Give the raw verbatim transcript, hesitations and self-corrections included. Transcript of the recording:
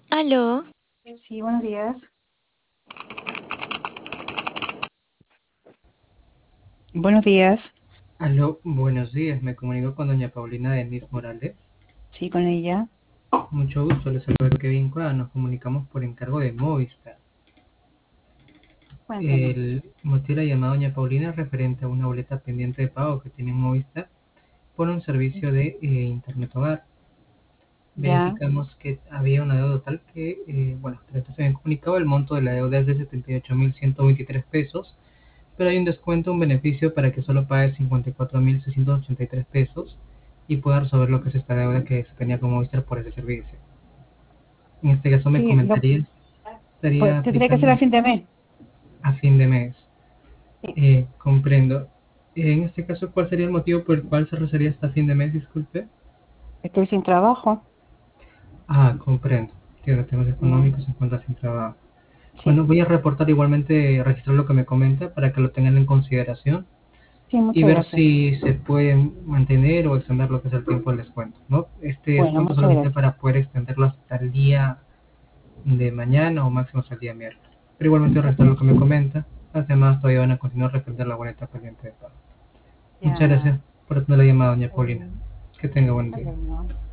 Aló, Sí, buenos días. Buenos días. Aló, buenos días. Me comunico con doña Paulina Denis Morales. Sí, con ella. Mucho gusto, les saludo Kevin Cueva. Nos comunicamos por encargo de Movistar. Cuéntame. El motivo de la llamada doña Paulina es referente a una boleta pendiente de pago que tiene Movistar por un servicio de eh, Internet Hogar. Ya. Verificamos que había una deuda total que, eh, bueno, ustedes se habían comunicado, el monto de la deuda es de setenta y ocho mil ciento veintitrés pesos, pero hay un descuento, un beneficio para que solo pague cincuenta y cuatro mil seiscientos ochenta y tres pesos y pueda resolver lo que es esta deuda que se tenía con Movistar por ese servicio. En este caso me Sí, lo, comentaría, pues estaría tendría que ser a aplicando fin de mes. a fin de mes. Sí. Eh, comprendo. En este caso, ¿cuál sería el motivo por el cual se realizaría hasta fin de mes? Disculpe. Estoy sin trabajo. Ah, comprendo. Tiene temas Mm, económicos, se encuentra sin trabajo. sí. Bueno, voy a reportar igualmente, registrar lo que me comenta para que lo tengan en consideración Sí, y muchas ver gracias. si se puede mantener o extender lo que es el tiempo del descuento, ¿no? Este Bueno, descuento muchas solamente gracias. para poder extenderlo hasta el día de mañana o máximo hasta el día miércoles. Pero igualmente registrar lo que me comenta. Las llamadas todavía van a continuar referente a la boleta pendiente de pago. Muchas Ya. gracias por atender la llamada, doña Hasta Paulina. luego. Que tenga buen Hasta día. luego.